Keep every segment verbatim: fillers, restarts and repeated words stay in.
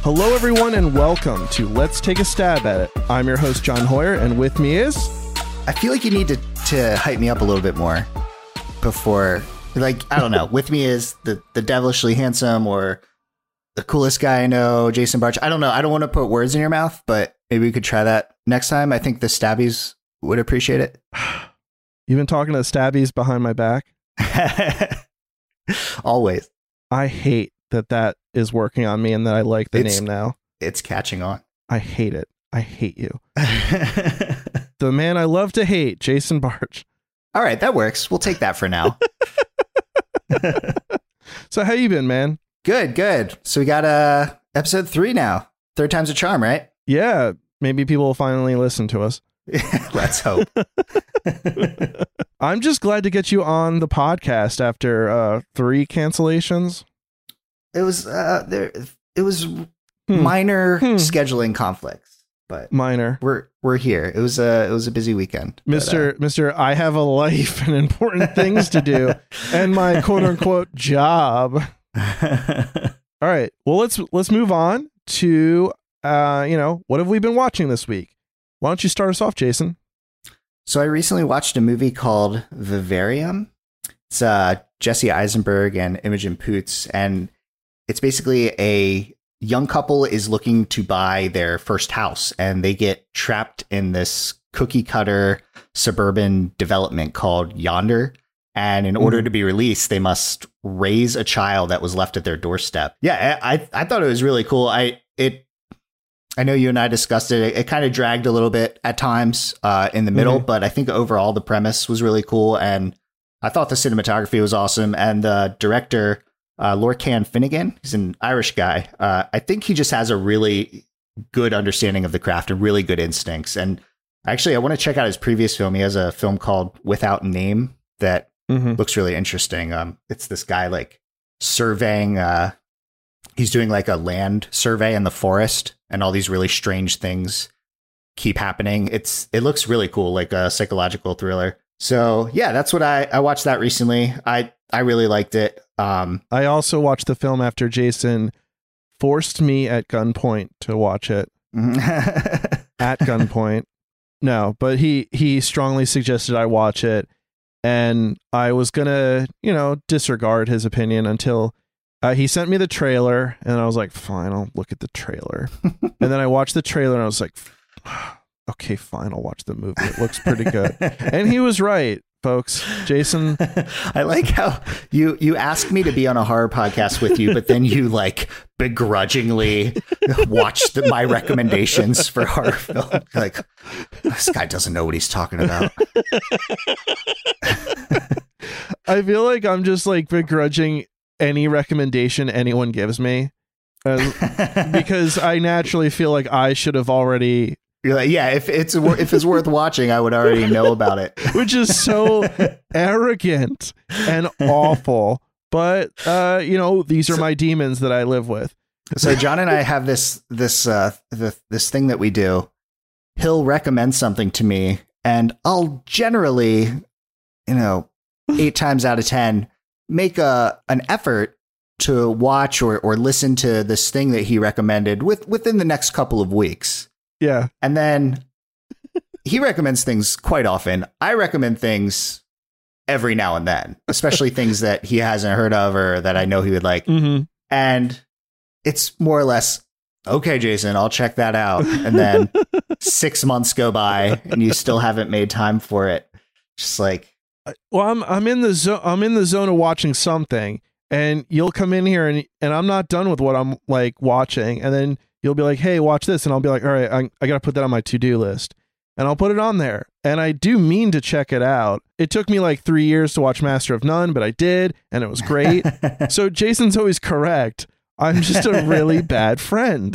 Hello, everyone, and welcome to Let's Take a Stab at It. I'm your host, John Hoyer, and with me is... I feel like you need to, to hype me up a little bit more before, like, I don't know. With me is the, the devilishly handsome or the coolest guy I know, Jason Bartsch. I don't know. I don't want to put words in your mouth, but maybe we could try that next time. I think the Stabbies would appreciate it. You've been talking to the Stabbies behind my back? Always. I hate that that is working on me and that I like the It's- name now. It's catching on. I hate it. I hate you. The man I love to hate, Jason Bartsch. All right, that works. We'll take that for now. So how you been, man? Good, good. So we got uh, episode three now. Third time's a charm, right? Yeah, maybe people will finally listen to us. Let's hope. I'm just glad to get you on the podcast after uh, three cancellations. It was uh, there. It was Hmm. minor Hmm. scheduling conflicts, but Minor. we're we're here. It was a it was a busy weekend, but, Mister Mister I have a life and important things to do and my quote unquote job. uh, All right. Well, let's let's move on to uh, you know, what have we been watching this week? Why don't you start us off, Jason? So I recently watched a movie called Vivarium. It's uh, Jesse Eisenberg and Imogen Poots, and it's basically a young couple is looking to buy their first house, and they get trapped in this cookie cutter suburban development called Yonder. And in order Mhm. to be released, they must raise a child that was left at their doorstep. Yeah, I I, I thought it was really cool. I it I know you and I discussed it. It, it kind of dragged a little bit at times uh, in the middle, Mhm. but I think overall the premise was really cool, and I thought the cinematography was awesome. And the director, uh, Lorcan Finnegan, he's an Irish guy. Uh, I think he just has a really good understanding of the craft and really good instincts. And actually, I want to check out his previous film. He has a film called Without Name that Mm-hmm. looks really interesting. Um, it's this guy like surveying. Uh, he's doing like a land survey in the forest, and all these really strange things keep happening. It's it looks really cool, like a psychological thriller. So yeah, that's what I I watched that recently. I I really liked it. Um, I also watched the film after Jason forced me at gunpoint to watch it. At gunpoint. No, but he he strongly suggested I watch it, and I was gonna, you know, disregard his opinion until uh, he sent me the trailer, and I was like, fine, I'll look at the trailer. And then I watched the trailer, and I was like, okay, fine, I'll watch the movie. It looks pretty good. And he was right, folks. Jason, I like how you you asked me to be on a horror podcast with you, but then you like begrudgingly watched the, my recommendations for horror film. Like, this guy doesn't know what he's talking about. I feel like I'm just like begrudging any recommendation anyone gives me. Uh, because I naturally feel like I should have already, You're like, yeah, if it's wor- if it's worth watching, I would already know about it. which is so arrogant and awful. But uh, you know, these are my demons that I live with. So John and I have this this uh the, this thing that we do. He'll recommend something to me, and I'll generally, you know, eight times out of ten, make a an effort to watch or or listen to this thing that he recommended with within the next couple of weeks. Yeah. And then he recommends things quite often. I recommend things every now and then, especially things that he hasn't heard of or that I know he would like. Mm-hmm. And it's more or less, okay, Jason, I'll check that out. And then six months go by and you still haven't made time for it. Just like, Well, I'm I'm in the zone. I'm in the zone of watching something, and you'll come in here, and and I'm not done with what I'm like watching, and then you'll be like, "Hey, watch this," and I'll be like, "All right, I I gotta put that on my to do list," and I'll put it on there, and I do mean to check it out. It took me like three years to watch Master of None, but I did, and it was great. So Jason's always correct. I'm just a really bad friend.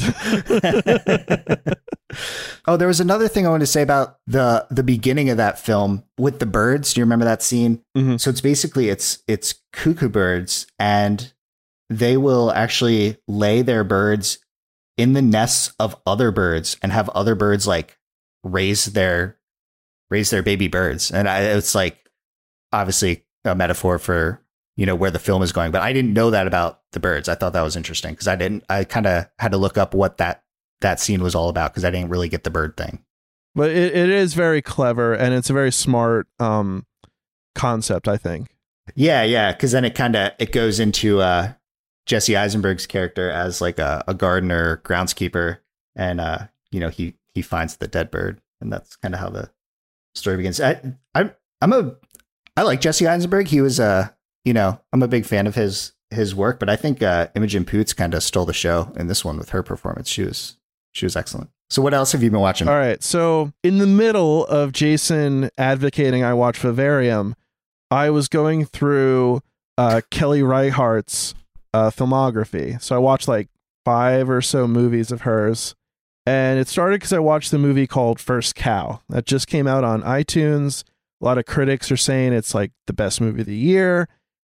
oh, there was another thing I wanted to say about the the beginning of that film with the birds. Do you remember that scene? Mm-hmm. So it's basically it's it's cuckoo birds, and they will actually lay their birds in the nests of other birds and have other birds like raise their raise their baby birds. And I, it's like obviously a metaphor for, you know, where the film is going, but I didn't know that about the birds. I thought that was interesting because I didn't. I kind of had to look up what that that scene was all about because I didn't really get the bird thing. But it, it is very clever and it's a very smart um, concept, I think. Yeah, yeah, because then it kind of it goes into uh, Jesse Eisenberg's character as like a, a gardener, groundskeeper, and uh, you know he he finds the dead bird, and that's kind of how the story begins. I, I I'm a I like Jesse Eisenberg. He was a uh, you know I'm a big fan of his his work, but I think uh, Imogen Poots kind of stole the show in this one with her performance. She was she was excellent. So what else have you been watching? All right, so in the middle of Jason advocating I watch Vivarium, I was going through uh, Kelly Reichardt's uh, filmography. So I watched like five or so movies of hers. And it started because I watched the movie called First Cow that just came out on iTunes. A lot of critics are saying it's like the best movie of the year.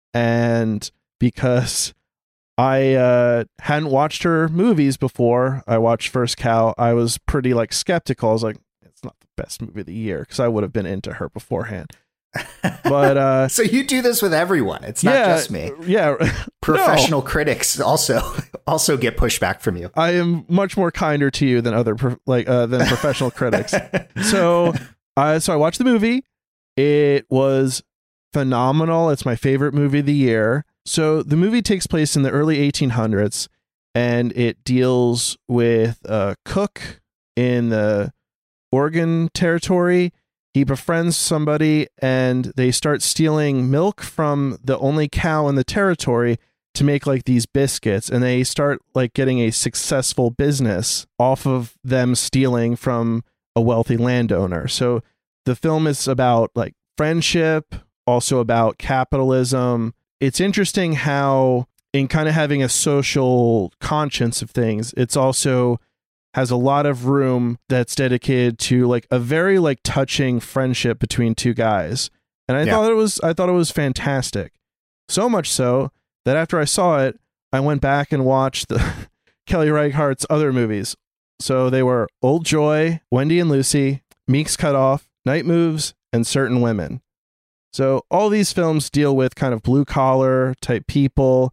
And because I uh, hadn't watched her movies before I watched First Cow, I was pretty like skeptical. I was like, it's not the best movie of the year because I would have been into her beforehand. But uh so you do this with everyone. It's not yeah, just me. Yeah. Professional no. critics also also get pushback from you. I am much more kinder to you than other pro- like uh, than professional critics. So uh so I watched the movie. It was phenomenal. It's my favorite movie of the year. So the movie takes place in the early eighteen hundreds and it deals with a cook in the Oregon Territory. He befriends somebody and they start stealing milk from the only cow in the territory to make like these biscuits. And they start like getting a successful business off of them stealing from a wealthy landowner. So the film is about like friendship, also about capitalism. It's interesting how in kind of having a social conscience of things, it's also has a lot of room that's dedicated to like a very like touching friendship between two guys. And I yeah. thought it was, I thought it was fantastic. So much so that after I saw it, I went back and watched the Kelly Reichardt's other movies. So they were Old Joy, Wendy and Lucy, Meek's Cut Off, Night Moves, and Certain Women. So all these films deal with kind of blue collar type people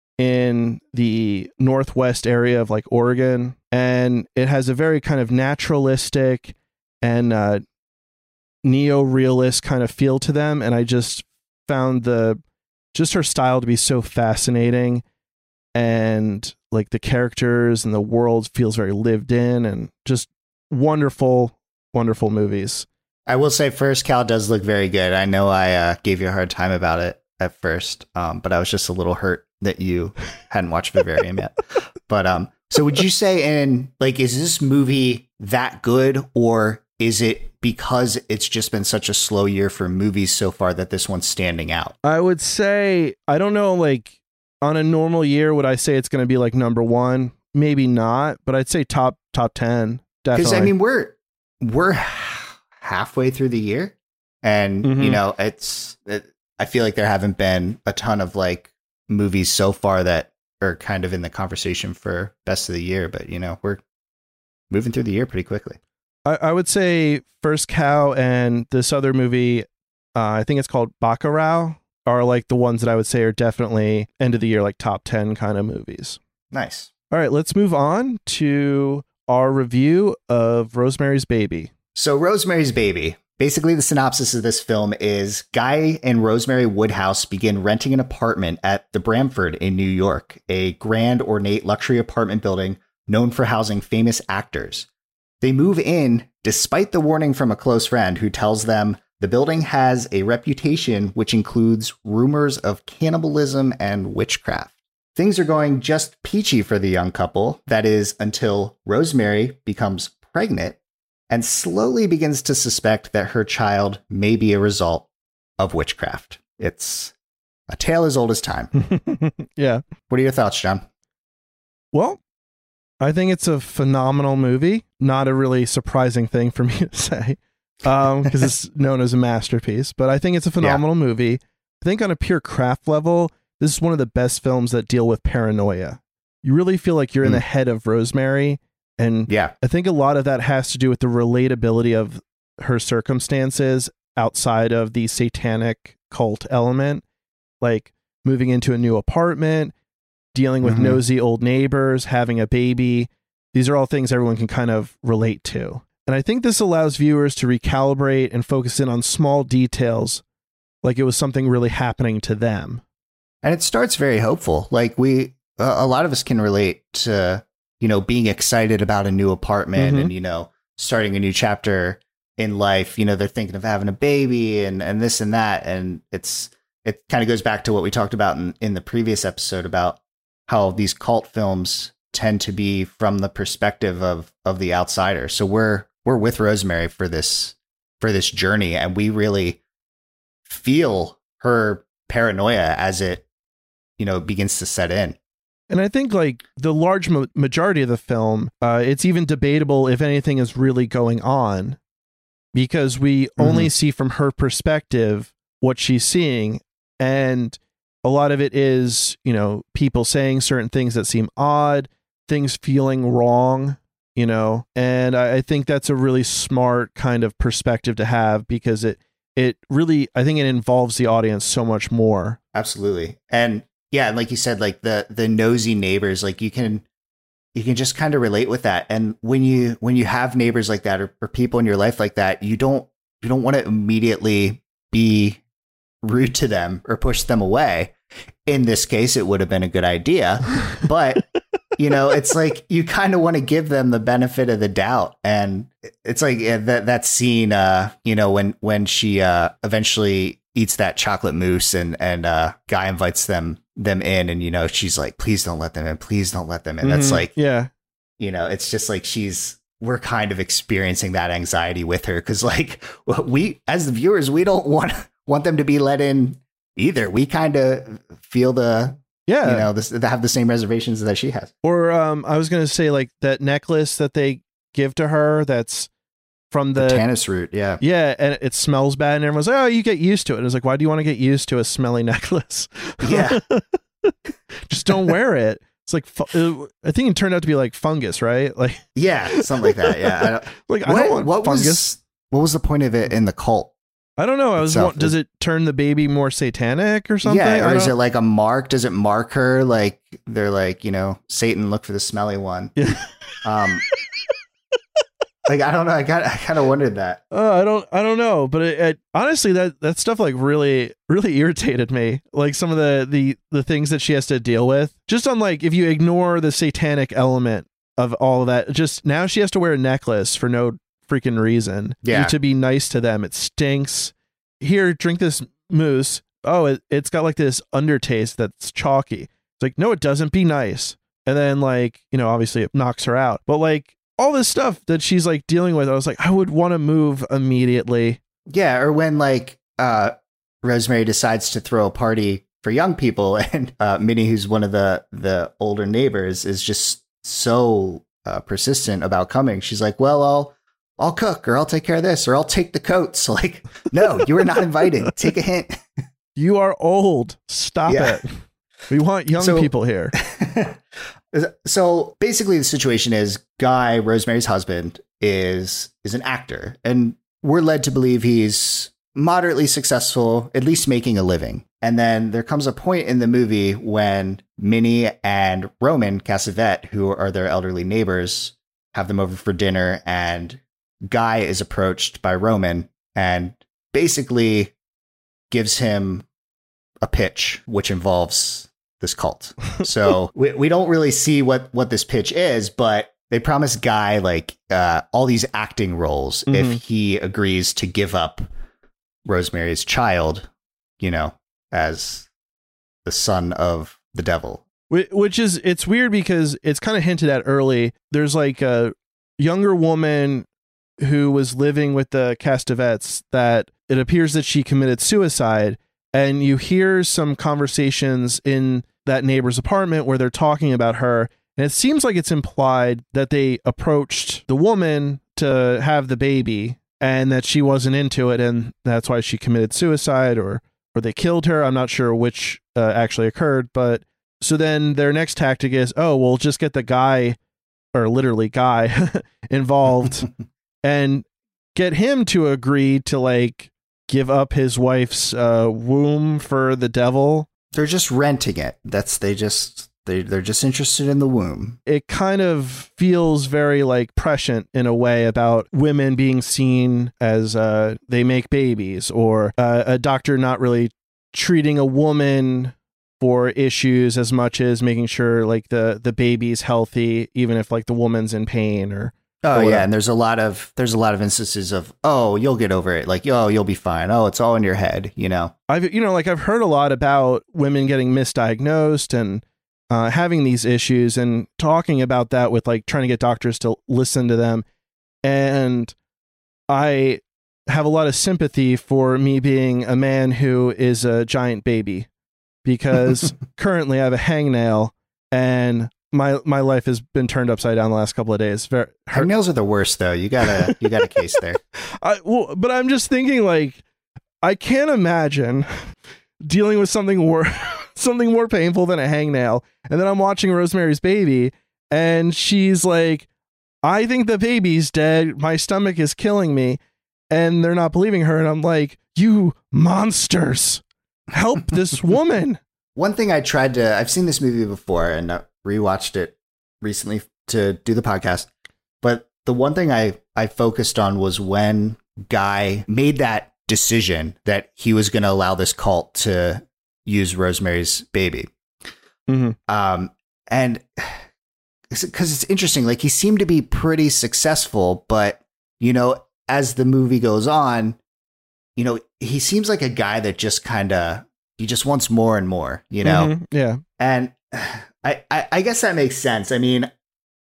in the northwest area of like Oregon. And it has a very kind of naturalistic and uh, neo-realist kind of feel to them. And I just found the just her style to be so fascinating. And like the characters and the world feels very lived in and just wonderful, wonderful movies. I will say First Cow does look very good. I know I uh, gave you a hard time about it at first, um, but I was just a little hurt that you hadn't watched Vivarium yet. But um, so would you say, in like, is this movie that good, or is it because it's just been such a slow year for movies so far that this one's standing out? I would say, I don't know, like on a normal year, would I say it's going to be like number one? Maybe not, but I'd say top top ten. Definitely. Because I mean, we're we're halfway through the year, and mm-hmm. you know, it's it, I feel like there haven't been a ton of like movies so far that are kind of in the conversation for best of the year, but you know, we're moving through the year pretty quickly. I, I would say First Cow and this other movie, uh, I think it's called Bacurau, are like the ones that I would say are definitely end of the year, like top ten kind of movies. Nice. All right, let's move on to our review of Rosemary's Baby. So Rosemary's Baby. Basically, the synopsis of this film is Guy and Rosemary Woodhouse begin renting an apartment at the Bramford in New York, a grand, ornate luxury apartment building known for housing famous actors. They move in despite the warning from a close friend who tells them the building has a reputation which includes rumors of cannibalism and witchcraft. Things are going just peachy for the young couple, that is, until Rosemary becomes pregnant and slowly begins to suspect that her child may be a result of witchcraft. It's a tale as old as time. Yeah. What are your thoughts, John? Well, I think it's a phenomenal movie. Not a really surprising thing for me to say, um, because it's known as a masterpiece. But I think it's a phenomenal yeah. movie. I think on a pure craft level, this is one of the best films that deal with paranoia. You really feel like you're mm. in the head of Rosemary. And yeah. I think a lot of that has to do with the relatability of her circumstances outside of the satanic cult element, like moving into a new apartment, dealing with Mhm. nosy old neighbors, having a baby. These are all things everyone can kind of relate to. And I think this allows viewers to recalibrate and focus in on small details like it was something really happening to them. And it starts very hopeful. Like we, uh, a lot of us can relate to, you know, being excited about a new apartment Mhm. and, you know, starting a new chapter in life. You know, they're thinking of having a baby and, and this and that. And it's, it kind of goes back to what we talked about in, in the previous episode about how these cult films tend to be from the perspective of, of the outsider. So we're, we're with Rosemary for this, for this journey. And we really feel her paranoia as it, you know, begins to set in. And I think like the large ma- majority of the film, uh, it's even debatable if anything is really going on because we mm-hmm. only see from her perspective what she's seeing. And a lot of it is, you know, people saying certain things that seem odd, things feeling wrong, you know, and I, I think that's a really smart kind of perspective to have because it, it really, I think it involves the audience so much more. Absolutely. And yeah, like you said, like the, the nosy neighbors, like you can, you can just kind of relate with that. And when you, when you have neighbors like that or, or people in your life like that, you don't, you don't want to immediately be rude to them or push them away. In this case, it would have been a good idea, but you know, it's like you kind of want to give them the benefit of the doubt. And it's like yeah, that that scene, uh, you know, when when she uh, eventually eats that chocolate mousse and and uh, Guy invites them them in, and you know, she's like, "Please don't let them in. Please don't let them in." Mm-hmm. That's like, yeah, you know, it's just like she's we're kind of experiencing that anxiety with her because, like, we as the viewers, we don't want want them to be let in either. We kind of feel the yeah, you know, this, they have the same reservations that she has. Or um, I was going to say like that necklace that they give to her that's from the, the tannis root. Yeah. Yeah. And it smells bad. And everyone's like, oh, you get used to it. And it's like, why do you want to get used to a smelly necklace? Yeah. Just don't wear it. It's like, I think it turned out to be like fungus, right? Like, yeah, something like that. Yeah. I don't, like, what, I don't want what fungus. Was, what was the point of it in the cult? I don't know. I was. Itself. Does it turn the baby more satanic or something? Yeah, or is it like a mark? Does it mark her? Like they're like, you know, Satan, look for the smelly one. Yeah. Um, like I don't know. I got. I kind of wondered that. Uh, I don't. I don't know. But it, it, honestly, that that stuff like really, really irritated me. Like some of the the the things that she has to deal with. Just on like if you ignore the satanic element of all of that, just now she has to wear a necklace for no freaking reason. Yeah. To be nice to them. It stinks. Here, drink this mousse. Oh, it, it's got like this undertaste that's chalky. It's like, no, it doesn't. Be nice. And then like, you know, obviously it knocks her out. But like all this stuff that she's like dealing with, I was like, I would want to move immediately. Yeah. Or when like uh, Rosemary decides to throw a party for young people and uh, Minnie, who's one of the, the older neighbors, is just so uh, persistent about coming. She's like, well, I'll, I'll cook or I'll take care of this or I'll take the coats. Like, no, you were not invited. Take a hint. You are old. Stop yeah. it. We want young so, people here. So basically the situation is Guy, Rosemary's husband, is is an actor. And we're led to believe he's moderately successful, at least making a living. And then there comes a point in the movie when Minnie and Roman Cassavet, who are their elderly neighbors, have them over for dinner, and Guy is approached by Roman and basically gives him a pitch, which involves this cult. So we, we don't really see what, what this pitch is, but they promise Guy like uh, all these acting roles mm-hmm. if he agrees to give up Rosemary's child, you know, as the son of the devil. Which is, it's weird because it's kind of hinted at early. There's like a younger woman who was living with the Cassavetes that it appears that she committed suicide. And you hear some conversations in that neighbor's apartment where they're talking about her. And it seems like it's implied that they approached the woman to have the baby and that she wasn't into it. And that's why she committed suicide or, or they killed her. I'm not sure which uh, actually occurred. But so then their next tactic is, oh, we'll just get the guy or literally Guy involved and get him to agree to like give up his wife's uh, womb for the devil. They're just renting it. That's they just They they're just interested in the womb. It kind of feels very like prescient in a way about women being seen as uh, they make babies, or uh, a doctor not really treating a woman for issues as much as making sure like the the baby's healthy, even if like the woman's in pain or. Oh yeah, and there's a lot of there's a lot of instances of, oh, you'll get over it, like, oh, you'll be fine, oh, it's all in your head, you know. I've you know like I've heard a lot about women getting misdiagnosed and uh, having these issues, and talking about that with like trying to get doctors to listen to them, and I have a lot of sympathy for me being a man who is a giant baby, because currently I have a hangnail and my my life has been turned upside down the last couple of days. Very hangnails are the worst, though. You got a you got a case there. I, well, but I'm just thinking, like, I can't imagine dealing with something more something more painful than a hangnail. And then I'm watching Rosemary's Baby, and she's like, "I think the baby's dead. My stomach is killing me," and they're not believing her. And I'm like, "You monsters, help this woman." One thing I tried to, I've seen this movie before, and I rewatched it recently to do the podcast. But the one thing I, I focused on was when Guy made that decision that he was going to allow this cult to use Rosemary's Baby. Mm-hmm. Um, and because it's interesting, like, he seemed to be pretty successful, but, you know, as the movie goes on, you know, he seems like a guy that just kind of, he just wants more and more, you know? Mm-hmm. Yeah. And I, I, I guess that makes sense. I mean,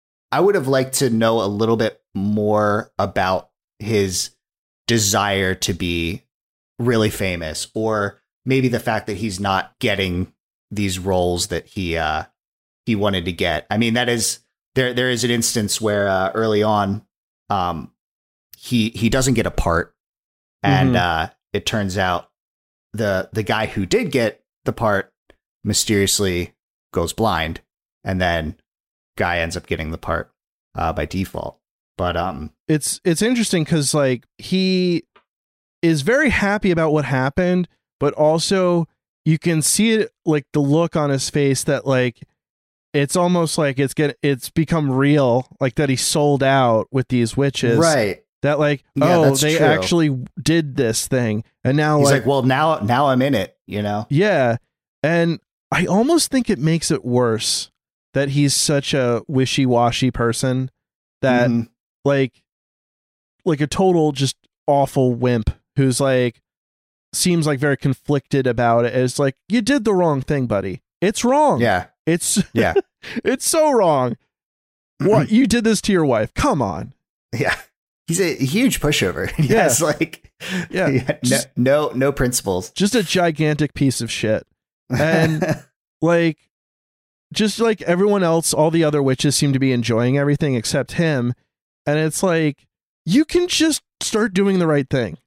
I would have liked to know a little bit more about his desire to be really famous, or maybe the fact that he's not getting these roles that he uh, he wanted to get. I mean, that is there. There is an instance where uh, early on, um, he he doesn't get a part, and mm-hmm. uh, it turns out the the guy who did get the part mysteriously goes blind, and then Guy ends up getting the part uh, by default. But um, it's it's interesting because like he is very happy about what happened, but also you can see it, like the look on his face, that like it's almost like it's get it's become real, like that he sold out with these witches, right? That like yeah, oh they true. actually did this thing, and now he's like, like well now now I'm in it, you know? Yeah, and I almost think it makes it worse that he's such a wishy-washy person, that mm-hmm. like like a total just awful wimp who's like seems like very conflicted about it. It's like, you did the wrong thing, buddy. It's wrong. Yeah. It's yeah. It's so wrong. What, you did this to your wife? Come on. Yeah. He's a huge pushover. He yeah. has like yeah. yeah no, no no principles. Just a gigantic piece of shit. And like just like everyone else, all the other witches seem to be enjoying everything except him. And it's like, you can just start doing the right thing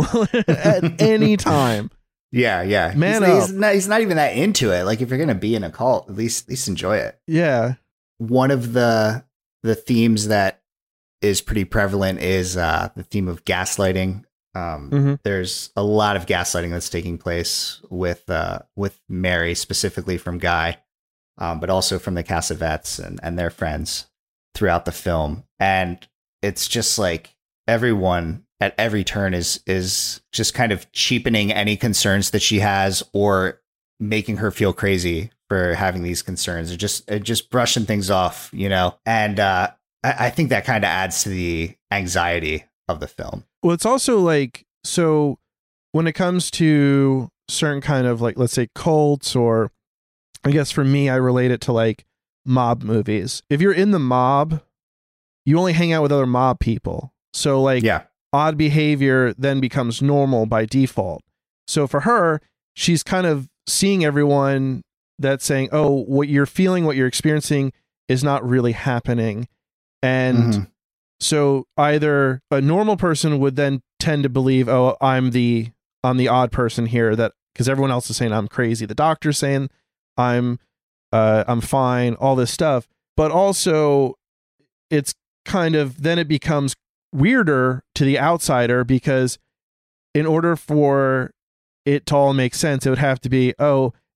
at any time. Yeah, yeah. Man he's, up. He's not, he's not even that into it. Like, if you're going to be in a cult, at least, at least enjoy it. Yeah. One of the the themes that is pretty prevalent is uh, the theme of gaslighting. Um, mm-hmm. There's a lot of gaslighting that's taking place with uh, with Mary, specifically from Guy, um, but also from the Cassavetes and, and their friends throughout the film. And it's just like everyone at every turn is is just kind of cheapening any concerns that she has, or making her feel crazy for having these concerns, or just uh, just brushing things off, you know. And uh, I, I think that kind of adds to the anxiety of the film. Well, it's also like, so when it comes to certain kind of like, let's say cults, or I guess for me, I relate it to like mob movies. If you're in the mob, you only hang out with other mob people. So like yeah. odd behavior then becomes normal by default. So for her, she's kind of seeing everyone that's saying, oh, what you're feeling, what you're experiencing is not really happening. And mm-hmm. so either a normal person would then tend to believe, oh, I'm the I'm the odd person here, that because everyone else is saying I'm crazy. The doctor's saying I'm uh, I'm fine, all this stuff. But also it's kind of, then it becomes weirder to the outsider, because in order for it to all make sense, it would have to be, oh,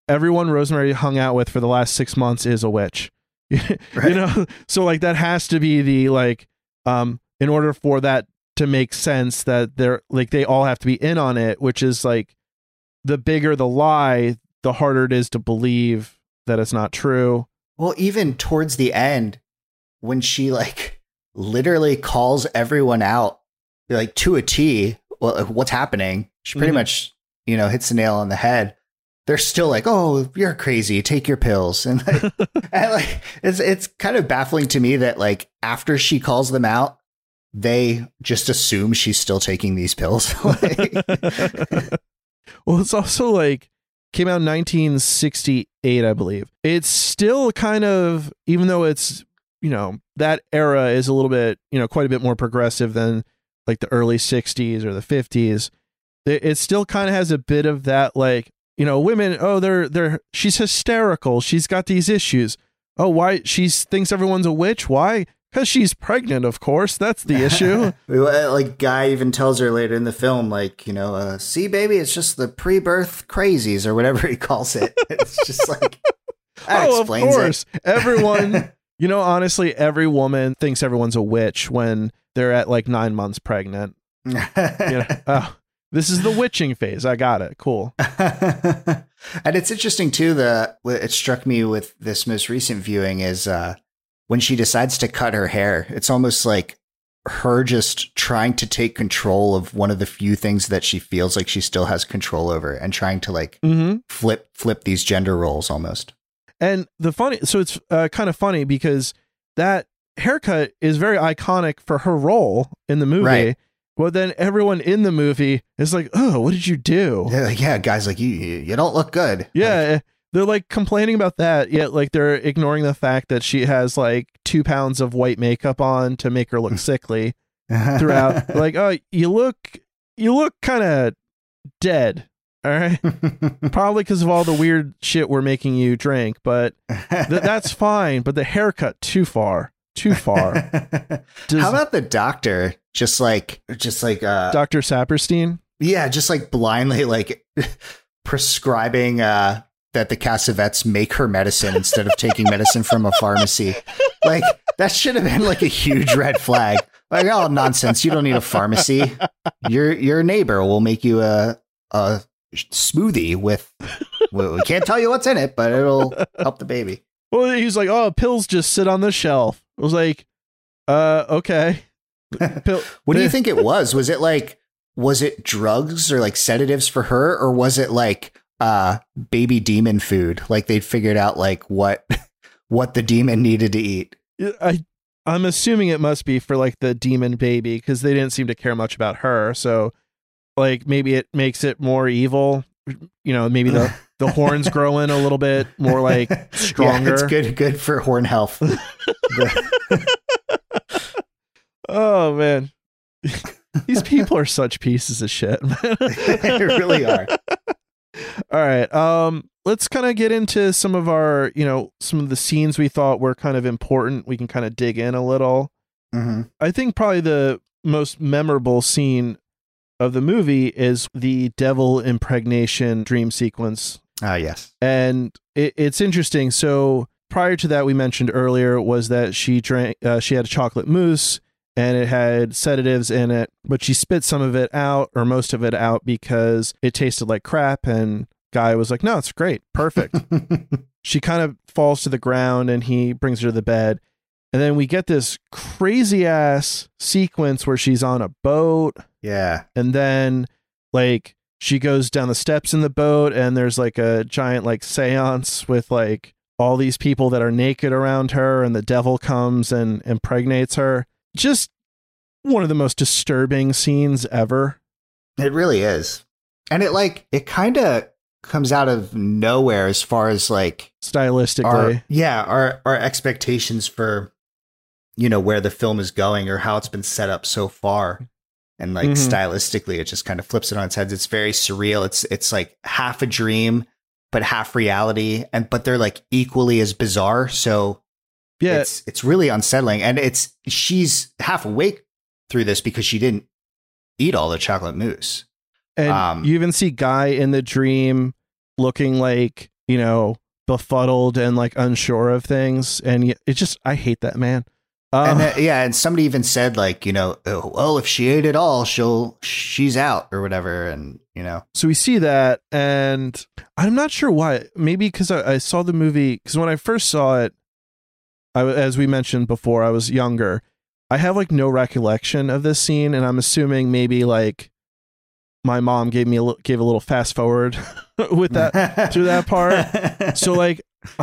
everyone Rosemary hung out with for the last six months is a witch. Right. You know, so like that has to be the like, um, in order for that to make sense that they're like they all have to be in on it, which is like the bigger the lie, the harder it is to believe that it's not true. Well, even towards the end, when she like literally calls everyone out like to a T, well, what's happening? She pretty mm-hmm. much, you know, hits the nail on the head. They're still like, "Oh, you're crazy. Take your pills." And like, and like it's it's kind of baffling to me that like after she calls them out, they just assume she's still taking these pills. Like, well, it's also like came out in nineteen sixty-eight, I believe. It's still kind of, even though it's, you know, that era is a little bit, you know, quite a bit more progressive than like the early sixties or the fifties. It still kind of has a bit of that, like, you know, women, oh, they're, they're, she's hysterical. She's got these issues. Oh, why? She thinks everyone's a witch. Why? Because she's pregnant, of course. That's the issue. Like, Guy even tells her later in the film, like, you know, uh, see, baby, it's just the pre-birth crazies or whatever he calls it. It's just like, that oh, explains of course. It. Everyone, you know, honestly, every woman thinks everyone's a witch when they're at like nine months pregnant. You know, oh, this is the witching phase. I got it. Cool. And it's interesting, too, that it struck me with this most recent viewing is uh, when she decides to cut her hair, it's almost like her just trying to take control of one of the few things that she feels like she still has control over and trying to like mm-hmm. flip flip these gender roles almost. And the funny, so it's uh, kind of funny because that haircut is very iconic for her role in the movie. Right. Well, then everyone in the movie is like, "Oh, what did you do?" Yeah, like, yeah, guys, like you, you don't look good. Yeah, like, they're like complaining about that, yet like they're ignoring the fact that she has like two pounds of white makeup on to make her look sickly throughout. Like, oh, you look, you look kind of dead. All right, probably because of all the weird shit we're making you drink, but th- that's fine. But the haircut too far. Too far. Does, How about the doctor? Just like, just like, uh, Doctor Saperstein. Yeah. Just like blindly, like prescribing, uh, that the Cassavetes make her medicine instead of taking medicine from a pharmacy. Like that should have been like a huge red flag. Like, oh, nonsense. You don't need a pharmacy. Your, your neighbor will make you a, a smoothie with, well, we can't tell you what's in it, but it'll help the baby. Well, he's like, oh, pills just sit on the shelf. I was like, uh, okay. Pill- what do you think it was? Was it like, was it drugs or like sedatives for her? Or was it like uh, baby demon food? Like they'd figured out like what, what the demon needed to eat. I, I'm assuming it must be for like the demon baby because they didn't seem to care much about her. So like maybe it makes it more evil. You know, maybe the, the horns growing a little bit more like stronger. Yeah, it's good, good for horn health. Oh man, these people are such pieces of shit, man. They really are. All right, um, let's kind of get into some of our, you know, some of the scenes we thought were kind of important. We can kind of dig in a little. Mm-hmm. I think probably the most memorable scene of the movie is the devil impregnation dream sequence. Ah, uh, yes. And it, it's interesting. So prior to that, we mentioned earlier was that she drank, uh, she had a chocolate mousse and it had sedatives in it, but she spit some of it out or most of it out because it tasted like crap. And Guy was like, no, it's great. Perfect. She kind of falls to the ground and he brings her to the bed. And then we get this crazy ass sequence where she's on a boat. Yeah. And then like she goes down the steps in the boat and there's like a giant like seance with like all these people that are naked around her and the devil comes and impregnates her. Just one of the most disturbing scenes ever. It really is. And it like, it kind of comes out of nowhere as far as like stylistically. Our, yeah. Our, our expectations for, you know, where the film is going or how it's been set up so far. And like mm-hmm. stylistically, it just kind of flips it on its head. It's very surreal. It's, it's like half a dream, but half reality. And, but they're like equally as bizarre. So yeah, it's, it's really unsettling. And it's, she's half awake through this because she didn't eat all the chocolate mousse. And um, you even see Guy in the dream looking like you know, befuddled and like unsure of things. And it just, I hate that, man. Uh, and uh, yeah, and somebody even said like, you know, oh, well, if she ate it all, she'll she's out or whatever, and you know. So we see that, and I'm not sure why. Maybe because I, I saw the movie because when I first saw it, I, as we mentioned before, I was younger. I have like no recollection of this scene, and I'm assuming maybe like my mom gave me a li- gave a little fast forward with that through that part. So like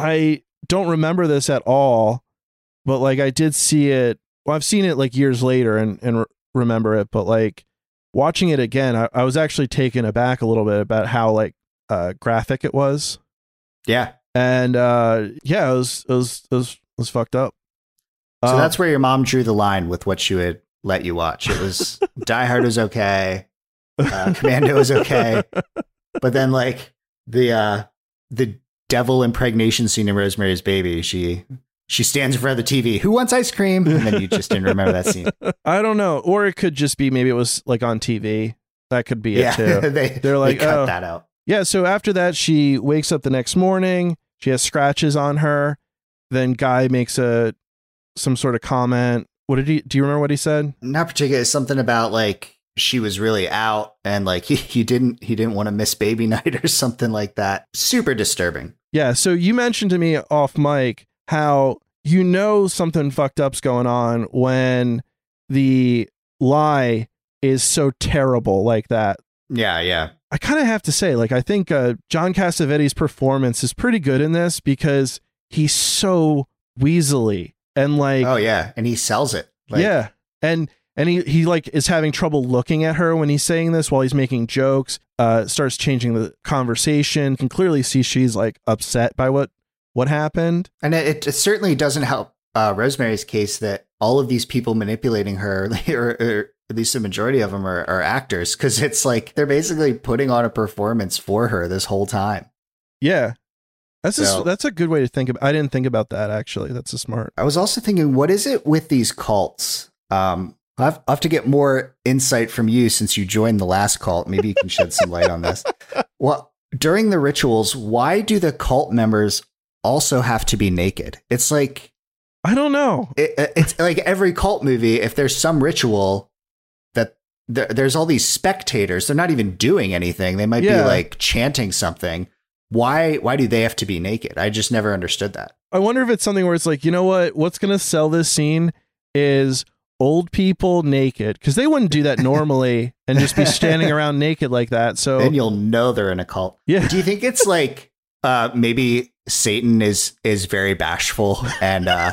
I don't remember this at all. But like I did see it. Well, I've seen it like years later and, and re- remember it. But like watching it again, I, I was actually taken aback a little bit about how like uh, graphic it was. Yeah, and uh, yeah, it was it was it was, it was fucked up. So um, that's where your mom drew the line with what she would let you watch. It was Die Hard was okay, uh, Commando was okay, but then like the uh, the devil impregnation scene in Rosemary's Baby, she. She stands in front of the T V. Who wants ice cream? And then you just didn't remember that scene. I don't know. Or it could just be maybe it was like on T V. That could be yeah, it too. they, They're like, they cut oh. that out. Yeah. So after that, she wakes up the next morning. She has scratches on her. Then Guy makes a some sort of comment. What did he? Do you remember what he said? Not particularly. Something about like she was really out and like he, he didn't he didn't want to miss baby night or something like that. Super disturbing. Yeah. So you mentioned to me off mic how you know something fucked up's going on when the lie is so terrible like that. Yeah, yeah. I kind of have to say, like, I think uh, John Cassavetes' performance is pretty good in this because he's so weaselly and like, oh yeah, and he sells it. Like, yeah, and and he he like is having trouble looking at her when he's saying this while he's making jokes. Uh, starts changing the conversation. Can clearly see she's like upset by what. What happened? And it, it certainly doesn't help uh, Rosemary's case that all of these people manipulating her, or, or at least the majority of them are, are actors, because it's like they're basically putting on a performance for her this whole time. Yeah, that's so, a, that's a good way to think about. I didn't think about that actually. That's a smart. I was also thinking, what is it with these cults? Um, I'll have, I'll have to get more insight from you since you joined the last cult. Maybe you can shed some light on this. Well, during the rituals, why do the cult members also have to be naked? It's like, I don't know. It, it's like every cult movie, if there's some ritual that th- there's all these spectators, they're not even doing anything. They might yeah. be like chanting something. Why, why do they have to be naked? I just never understood that. I wonder if it's something where it's like, you know what, what's going to sell this scene is old people naked, because they wouldn't do that normally and just be standing around naked like that. So then you'll know they're in a cult. Yeah. Do you think it's like, uh, maybe Satan is is very bashful and uh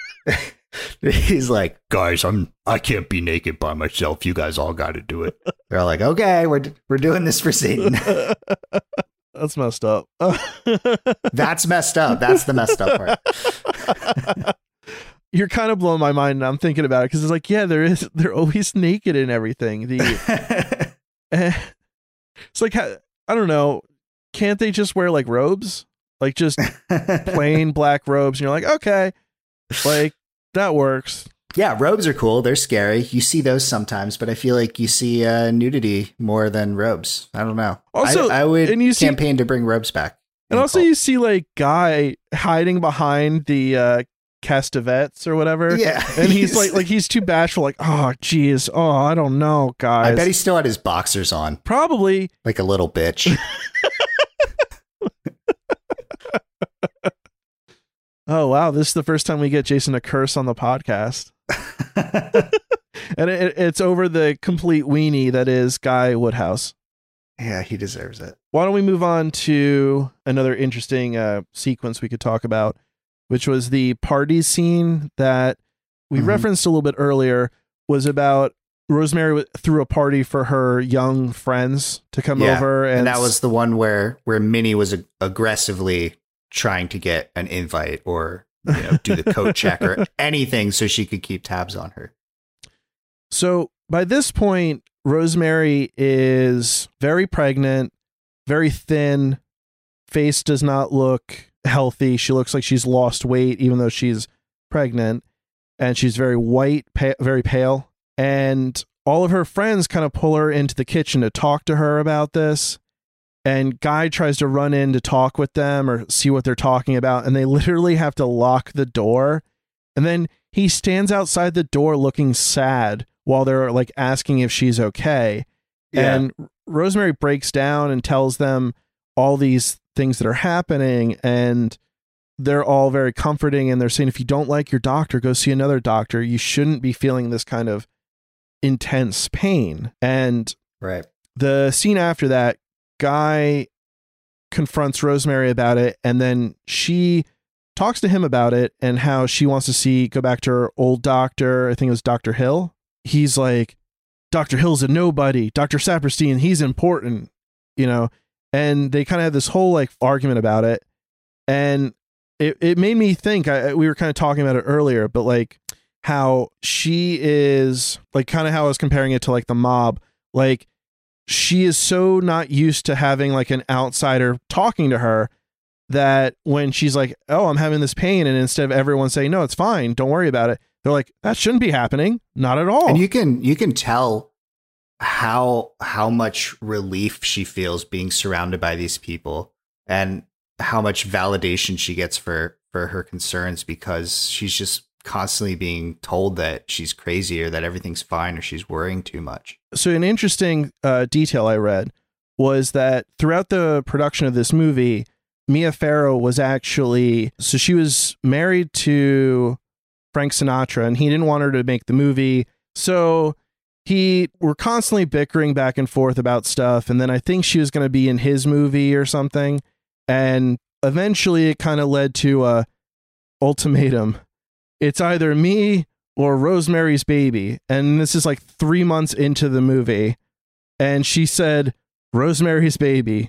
he's like, guys, I'm I can't be naked by myself. You guys all got to do it. They're like, okay, we're we're doing this for Satan. That's messed up. That's messed up. That's the messed up part. You're kind of blowing my mind. And I'm thinking about it because it's like, yeah, there is. They're always naked and everything. The it's like, I don't know. Can't they just wear like robes? Like just plain black robes. And you're like, okay, like that works. Yeah, robes are cool. They're scary. You see those sometimes, but I feel like you see uh, nudity more than robes. I don't know. Also, I, I would and you campaign see, to bring robes back. And also cult. You see like Guy hiding behind the uh, Castavets or whatever. Yeah. And he's like, like he's too bashful. Like, oh, geez. Oh, I don't know, guys. I bet he still had his boxers on. Probably. Like a little bitch. Oh, wow. This is the first time we get Jason to curse on the podcast. And it, it's over the complete weenie that is Guy Woodhouse. Yeah, he deserves it. Why don't we move on to another interesting uh, sequence we could talk about, which was the party scene that we mm-hmm. referenced a little bit earlier, was about Rosemary threw a party for her young friends to come yeah, over. And, and that was the one where, where Minnie was ag- aggressively trying to get an invite or you know, do the coat check or anything so she could keep tabs on her. So by this point, Rosemary is very pregnant, very thin. Face does not look healthy. She looks like she's lost weight, even though she's pregnant. And she's very white, pa- very pale. And all of her friends kind of pull her into the kitchen to talk to her about this. and Guy tries to run in to talk with them or see what they're talking about, and they literally have to lock the door. And then he stands outside the door looking sad while they're like asking if she's okay. Yeah. And Rosemary breaks down and tells them all these things that are happening, and they're all very comforting, and they're saying, if you don't like your doctor, go see another doctor. You shouldn't be feeling this kind of intense pain. And right. The scene after that, Guy confronts Rosemary about it, and then she talks to him about it and how she wants to see go back to her old doctor. I think it was Doctor Hill. He's like, Doctor Hill's a nobody. Doctor Saperstein, he's important, you know. And they kind of have this whole like argument about it, and it it made me think. I, we were kind of talking about it earlier, but like how she is like kind of how I was comparing it to like the mob, like. She is so not used to having like an outsider talking to her that when she's like, oh, I'm having this pain, and instead of everyone saying, no, it's fine, don't worry about it, they're like, that shouldn't be happening. Not at all. And you can you can tell how how much relief she feels being surrounded by these people, and how much validation she gets for for her concerns, because she's just constantly being told that she's crazy or that everything's fine or she's worrying too much. So an interesting uh, detail I read was that throughout the production of this movie, Mia Farrow was actually, so she was married to Frank Sinatra, and he didn't want her to make the movie. So he were constantly bickering back and forth about stuff. And then I think she was going to be in his movie or something. And eventually it kind of led to a ultimatum. It's either me or Rosemary's Baby. And this is like three months into the movie. And she said, Rosemary's Baby.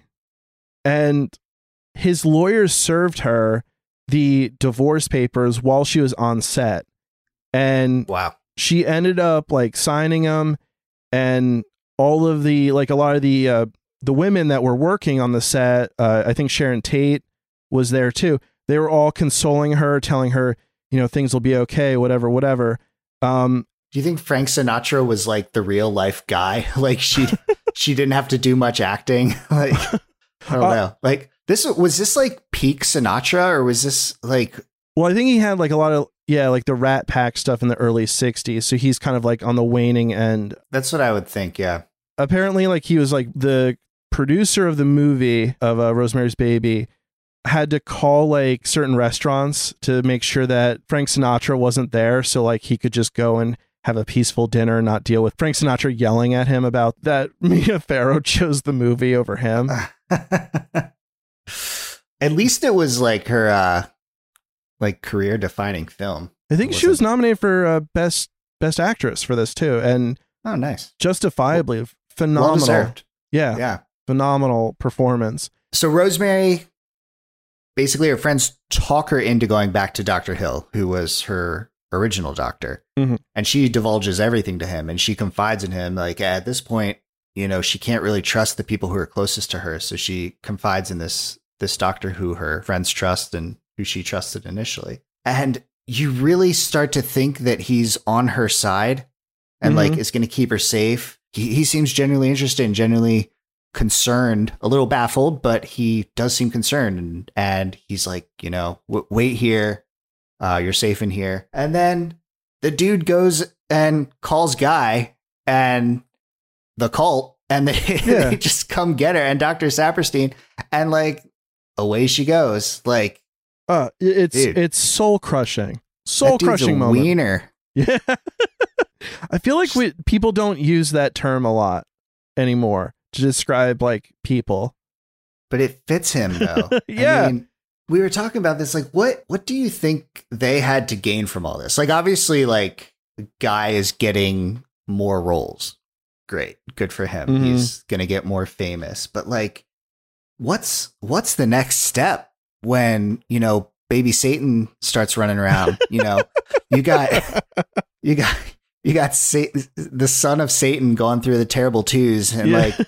And his lawyers served her the divorce papers while she was on set. And wow. She ended up like signing them. And all of the, like a lot of the, uh, the women that were working on the set, uh, I think Sharon Tate was there too. They were all consoling her, telling her, you know, things will be okay, whatever, whatever. Um, Do you think Frank Sinatra was like the real life guy? Like she, she didn't have to do much acting. Like, I don't uh, know. Like this, was this like peak Sinatra, or was this like, well, I think he had like a lot of, yeah, like the Rat Pack stuff in the early sixties. So he's kind of like on the waning end. That's what I would think. Yeah. Apparently like he was like the producer of the movie of uh, Rosemary's Baby, had to call like certain restaurants to make sure that Frank Sinatra wasn't there. So like he could just go and have a peaceful dinner and not deal with Frank Sinatra yelling at him about that Mia Farrow chose the movie over him. At least it was like her, uh, like career defining film. I think she was nominated for uh, best, best actress for this too. And oh, nice. Justifiably well, phenomenal. Well yeah. Yeah. Phenomenal performance. So Rosemary, basically her friends talk her into going back to Doctor Hill, who was her original doctor. Mm-hmm. And she divulges everything to him, and she confides in him. Like at this point, you know, she can't really trust the people who are closest to her. So she confides in this, this doctor who her friends trust and who she trusted initially. And you really start to think that he's on her side and mm-hmm. like is going to keep her safe. He, he seems genuinely interested and genuinely concerned, a little baffled, but he does seem concerned. And, and he's like, you know, w- wait here. Uh, you're safe in here. And then the dude goes and calls Guy and the cult, and they, yeah. they just come get her and Doctor Saperstein, and like away she goes. Like, uh, it's dude, it's soul crushing, soul crushing moment. Wiener. Yeah, I feel like we people don't use that term a lot anymore to describe like people, but it fits him though. Yeah. I mean, we were talking about this, like, what, what do you think they had to gain from all this? Like, obviously, like, Guy is getting more roles. Great. Good for him. Mm-hmm. He's going to get more famous. But, like, what's, what's the next step when, you know, baby Satan starts running around? You know, you got, you got, you got Satan, the son of Satan going through the terrible twos, and, yeah. like,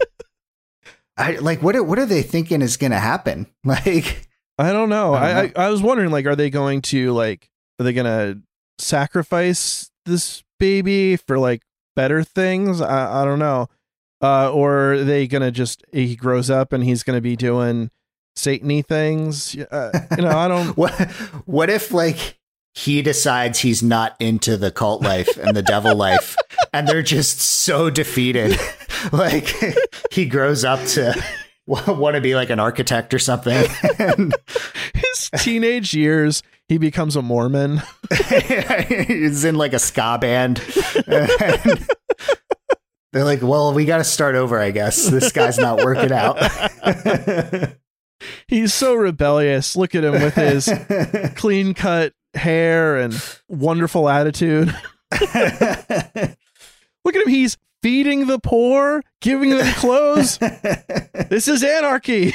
I, like, what are, what are they thinking is going to happen? Like, I don't know. I, don't know. I, I I was wondering, like, are they going to like, are they going to sacrifice this baby for like better things? I, I don't know. Uh, or are they gonna just he grows up and he's gonna be doing Satan-y things? Uh, you know, I don't. what What if like he decides he's not into the cult life and the devil life, and they're just so defeated? Like he grows up to want to be like an architect or something. And his teenage years, he becomes a Mormon. He's in like a ska band. And they're like, well, we got to start over, I guess. This guy's not working out. He's so rebellious. Look at him with his clean cut hair and wonderful attitude. Look at him. He's feeding the poor, giving them clothes. This is anarchy.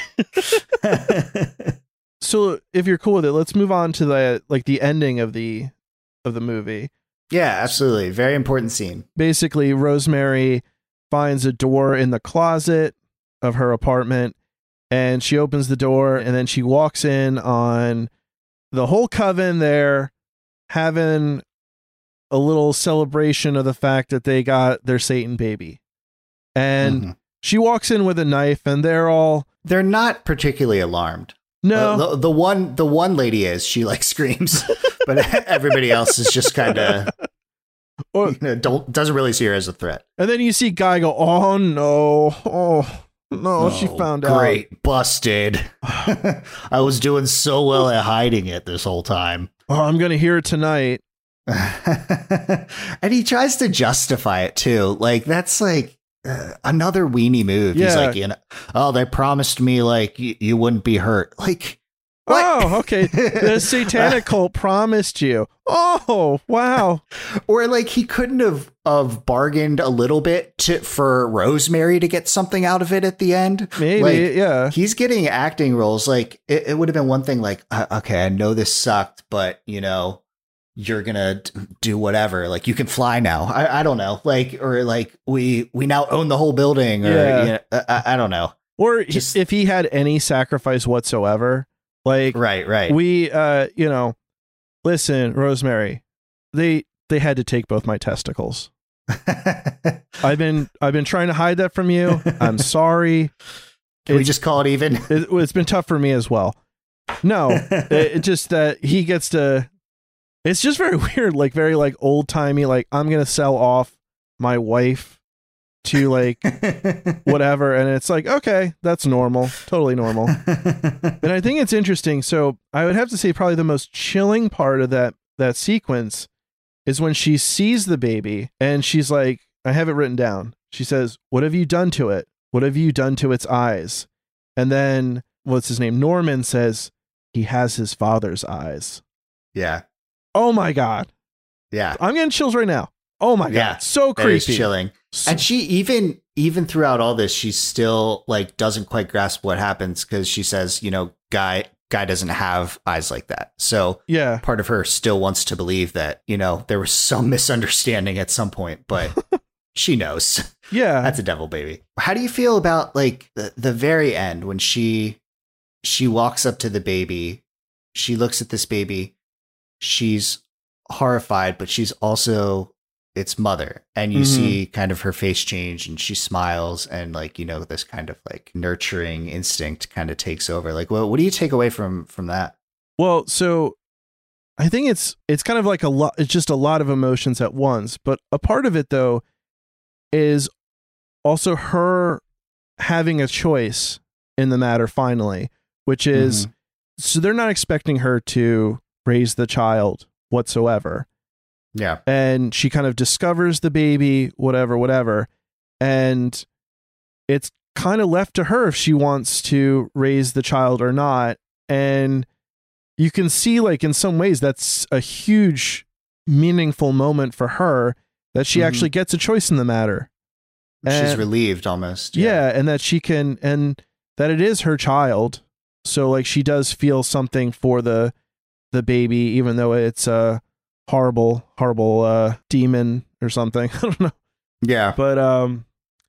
So if you're cool with it, let's move on to the like the ending of the of the movie. Yeah, absolutely. Very important scene. Basically, Rosemary finds a door in the closet of her apartment, and she opens the door, and then she walks in on the whole coven there having a little celebration of the fact that they got their Satan baby. And mm-hmm. she walks in with a knife, and they're all... They're not particularly alarmed. No. Uh, the, the one the one lady is, she like screams, but everybody else is just kind of... Or, you know, don't doesn't really see her as a threat. And then you see Guy go, oh no, oh no, oh, she found great, out. Great, busted. I was doing so well at hiding it this whole time. Oh, I'm going to hear it tonight. And he tries to justify it too. Like, that's like uh, another weenie move. Yeah. He's like, you know, oh, they promised me like y- you wouldn't be hurt. Like, what? Oh, okay. The satanic cult promised you. Oh, wow. Or like he couldn't have of bargained a little bit to, for Rosemary to get something out of it at the end. Maybe, like, yeah. He's getting acting roles. Like it, it would have been one thing like, uh, okay, I know this sucked, but you know, you're going to do whatever. Like you can fly now. I, I don't know. Like, or like we, we now own the whole building or yeah. you know, I, I don't know. Or Just, if he had any sacrifice whatsoever. Like, right, right. We, uh, you know, listen, Rosemary, they, they had to take both my testicles. I've been, I've been trying to hide that from you. I'm sorry. Can it's, we just call it even? it, it's been tough for me as well. No, it, it just that he gets to, it's just very weird. Like very like old timey, like I'm going to sell off my wife to like whatever, and it's like, okay, that's normal, totally normal. And I think it's interesting. So I would have to say probably the most chilling part of that that sequence is when she sees the baby and she's like, I have it written down. She says, what have you done to it? What have you done to its eyes? And then what's his name? Norman says he has his father's eyes. Yeah. Oh my God. Yeah. I'm getting chills right now. Oh my yeah, God. So creepy. It's chilling. And she even, even throughout all this, she still like doesn't quite grasp what happens because she says, you know, Guy, Guy doesn't have eyes like that. So yeah, part of her still wants to believe that, you know, there was some misunderstanding at some point, but she knows. Yeah. That's a devil baby. How do you feel about like the, the very end when she, she walks up to the baby, she looks at this baby, she's horrified, but she's also its mother, and you mm-hmm. see kind of her face change and she smiles and like, you know, this kind of like nurturing instinct kind of takes over. Like, well, what do you take away from, from that? Well, so I think it's, it's kind of like a lot, it's just a lot of emotions at once, but a part of it though is also her having a choice in the matter finally, which is, mm-hmm. so they're not expecting her to raise the child whatsoever. Yeah. And she kind of discovers the baby, whatever, whatever. And it's kind of left to her if she wants to raise the child or not. And you can see, like, in some ways, that's a huge, meaningful moment for her that she mm-hmm. actually gets a choice in the matter. She's and, relieved almost. Yeah. yeah. And that she can, and that it is her child. So, like, she does feel something for the, the baby, even though it's a, uh, horrible horrible uh demon or something. I don't know. Yeah, but um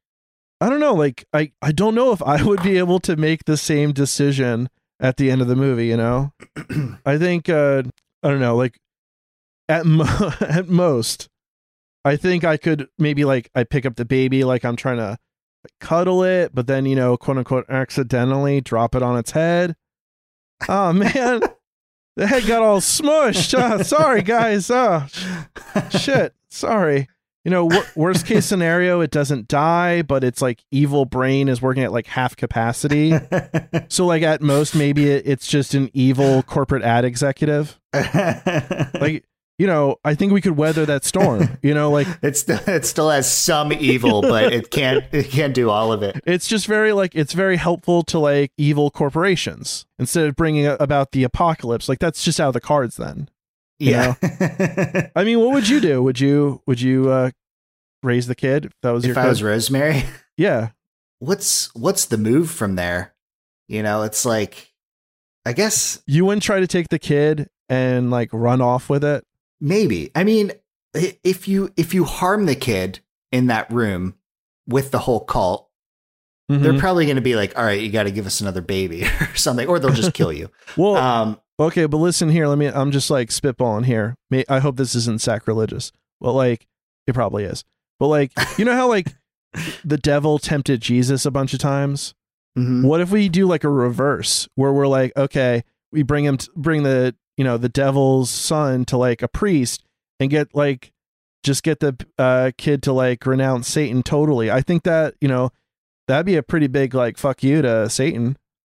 I don't know, like I I don't know if I would be able to make the same decision at the end of the movie, you know. I think uh I don't know, like at mo- at most I think I could maybe like I pick up the baby, like I'm trying to cuddle it, but then, you know, quote unquote, accidentally drop it on its head. Oh man, the head got all smushed. Oh, sorry guys. Oh shit. Sorry. You know, wor- worst case scenario, it doesn't die, but it's like evil brain is working at like half capacity. So like at most, maybe it, it's just an evil corporate ad executive. Like, you know, I think we could weather that storm. You know, like it's it still has some evil, but it can't it can't do all of it. It's just very like it's very helpful to like evil corporations instead of bringing about the apocalypse. Like that's just out of the cards then. You Yeah. I mean, what would you do? Would you would you uh, raise the kid if that was your if I kid? was Rosemary? Yeah. What's what's the move from there? You know, it's like, I guess You wouldn't try to take the kid and like run off with it? maybe. I mean, i- if you if you harm the kid in that room with the whole cult, Mhm. they're probably going to be like, all right, you got to give us another baby or something, or they'll just kill you. Well, Um, okay, but listen here. Let me. I'm just like spitballing here. May, I hope this isn't sacrilegious. But like, it probably is. But like, you know how like the devil tempted Jesus a bunch of times. mhm. What if we do like a reverse where we're like, okay, we bring him, t- bring the you know the devil's son to like a priest and get like just get the uh, kid to like renounce Satan totally. I think that you know that'd be a pretty big like fuck you to Satan.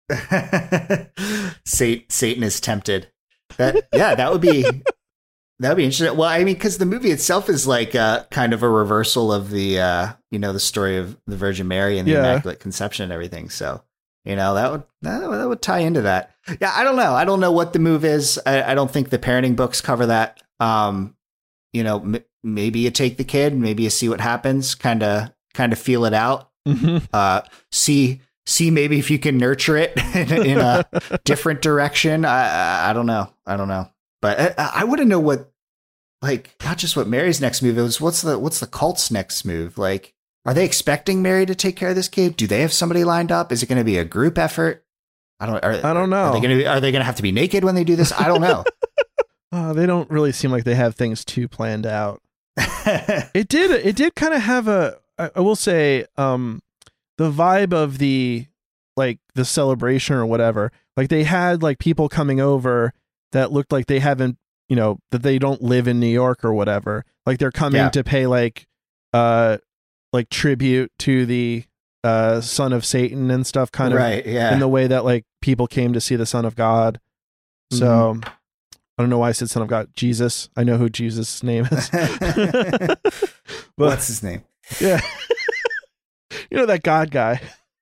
Satan, Satan is tempted. That yeah, that would be that would be interesting. Well, I mean, because the movie itself is like uh, kind of a reversal of the uh, you know the story of the Virgin Mary and the Yeah. Immaculate Conception and everything. So you know that would that, would- that would tie into that. Yeah, I don't know. I don't know what the move is. I, I don't think the parenting books cover that. Um, you know, m- maybe you take the kid, maybe you see what happens, kind of kind of feel it out. Mm-hmm. Uh, see. See, maybe if you can nurture it in, in a different direction. I, I I don't know. I don't know. But I, I want to know what, like, not just what Mary's next move is. What's the what's the cult's next move? Like, are they expecting Mary to take care of this kid? Do they have somebody lined up? Is it going to be a group effort? I don't. Are, I don't know. Are they going to Are they going to have to be naked when they do this? I don't know. Uh, they don't really seem like they have things too planned out. It did. It did kind of have a. I, I will say, um, the vibe of the like the celebration or whatever. Like they had like people coming over that looked like they haven't, you know, that they don't live in New York or whatever. Like they're coming Yeah. to pay like, uh, like tribute to the uh son of Satan and stuff. Kind of right. Yeah. in the way that like people came to see the Son of God. So I don't know why I said Son of God. Jesus. I know who Jesus' name is. But What's his name? yeah. You know that God guy.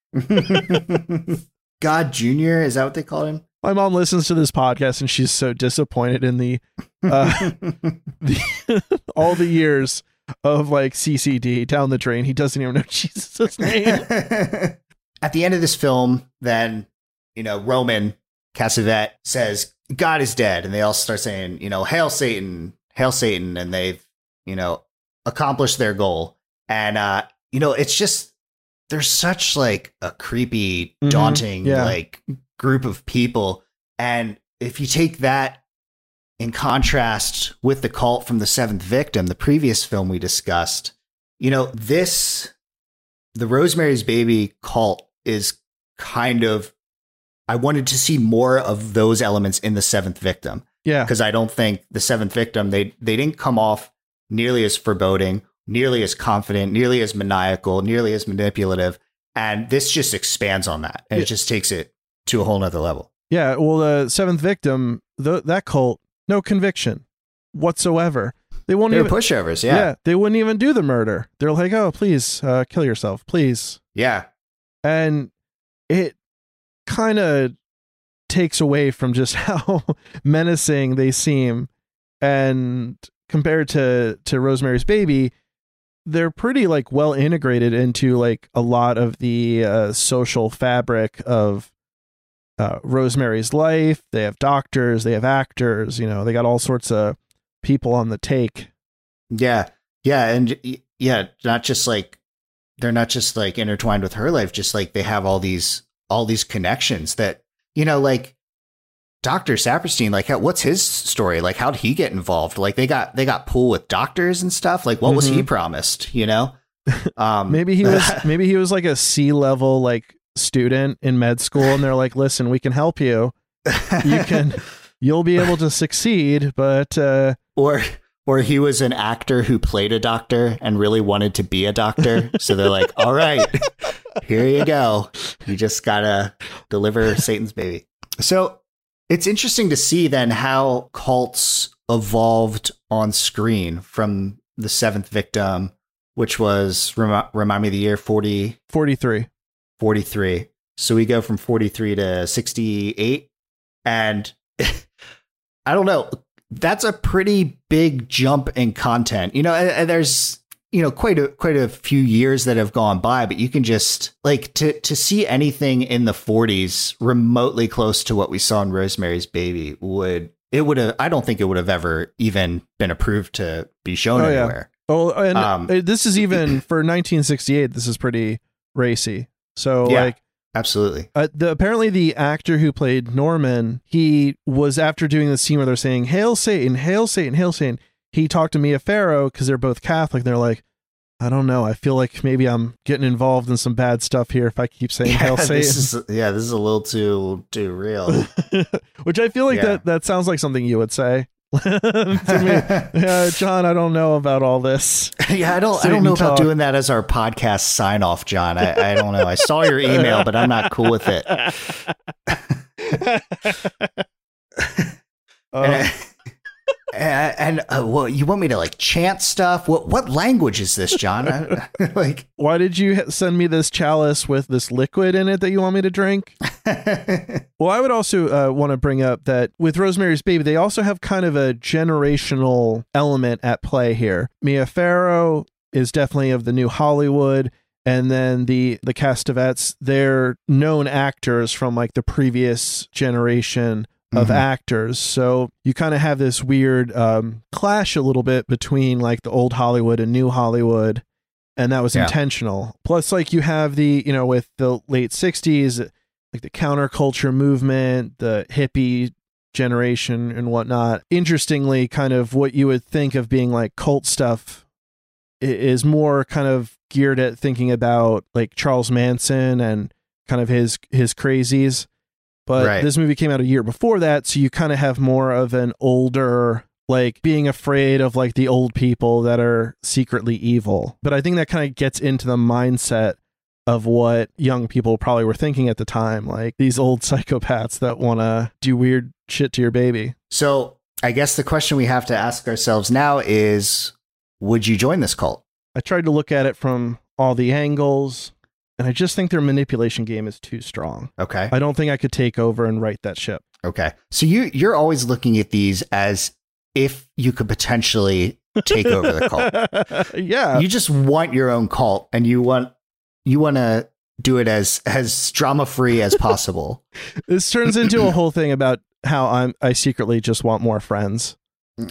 God Junior Is that what they call him? My mom listens to this podcast and she's so disappointed in the uh the, all the years of like C C D down the drain. He doesn't even know Jesus' name. At the end of this film, then, you know, Roman Cassavet says, God is dead. And they all start saying, you know, hail Satan, hail Satan. And they've, you know, accomplished their goal. And, uh, you know, it's just, there's such like a creepy, Mhm, daunting, yeah. like group of people. And if you take that in contrast with the cult from The Seventh Victim, the previous film we discussed, you know, this, the Rosemary's Baby cult is kind of, I wanted to see more of those elements in The Seventh Victim, Yeah. because I don't think The Seventh Victim, they they didn't come off nearly as foreboding, nearly as confident, nearly as maniacal, nearly as manipulative. And this just expands on that. And Yeah. it just takes it to a whole nother level. Yeah. Well, the Seventh Victim, th- that cult, no conviction whatsoever. They won't They're even. pushovers, yeah. yeah. They wouldn't even do the murder. They're like, oh, please uh, kill yourself, please. Yeah. And it kind of takes away from just how menacing they seem. And compared to to Rosemary's Baby, they're pretty like well integrated into like a lot of the uh, social fabric of uh, Rosemary's life. They have doctors, they have actors, you know, they got all sorts of people on the take. Yeah. Yeah. And y- yeah, not just like, they're not just like intertwined with her life, just like they have all these, all these connections that, you know, like Doctor Saperstein, like how, what's his story? Like, how'd he get involved? Like they got, they got pool with doctors and stuff. Like what was he Mhm. promised, you know? Um, maybe he was maybe he was like a C level like student in med school, and they're like, listen, we can help you. You can, you'll be able to succeed, but uh, or or he was an actor who played a doctor and really wanted to be a doctor. So they're like, all right, here you go. You just gotta deliver Satan's baby. So it's interesting to see then how cults evolved on screen from the Seventh Victim, which was, rem- remind me of the year, forty forty-three. forty-three. So we go from forty-three to sixty-eight. And I don't know, that's a pretty big jump in content. You know, and, and there's, you know, quite a quite a few years that have gone by, but you can just like to to see anything in the forties remotely close to what we saw in Rosemary's Baby would it would have I don't think it would have ever even been approved to be shown oh, anywhere. Yeah. Oh, and um, this is even for nineteen sixty-eight. This is pretty racy. So yeah, like, absolutely. Uh, the apparently the actor who played Norman, he was after doing the scene where they're saying "Hail Satan, Hail Satan, Hail Satan." He talked to Mia Farrow because they're both Catholic. And they're like, I don't know. I feel like maybe I'm getting involved in some bad stuff here if I keep saying yeah, Hail Satan. This is, yeah, this is a little too too real. Which I feel like yeah. that that sounds like something you would say. to me, yeah, John, I don't know about all this. Yeah, I don't. Satan I don't know talk. about doing that as our podcast sign off, John. I, I don't know. I saw your email, but I'm not cool with it. uh, and and, and uh, well, you want me to like chant stuff? What what language is this, John? I, like, why did you send me this chalice with this liquid in it that you want me to drink? Well, I would also uh, want to bring up that with Rosemary's Baby, they also have kind of a generational element at play here. Mia Farrow is definitely of the new Hollywood, and then the the Castevettes, they're known actors from like the previous generation of mm-hmm. actors. So you kind of have this weird um, clash a little bit between like the old Hollywood and new Hollywood. And that was yeah. intentional. Plus, like you have the, you know, with the late sixties, like the counterculture movement, the hippie generation and whatnot. Interestingly, kind of what you would think of being like cult stuff is more kind of geared at thinking about like Charles Manson and kind of his his crazies. But right. this movie came out a year before that, so you kind of have more of an older, like being afraid of like the old people that are secretly evil. But I think that kind of gets into the mindset of what young people probably were thinking at the time, like these old psychopaths that want to do weird shit to your baby. So I guess the question we have to ask ourselves now is, would you join this cult? I tried to look at it from all the angles. And I just think their manipulation game is too strong. Okay. I don't think I could take over and right that ship. Okay. So you, you're always looking at these as if you could potentially take over the cult. Yeah. You just want your own cult, and you want you want to do it as, as drama-free as possible. This turns into a whole thing about how I'm I secretly just want more friends. And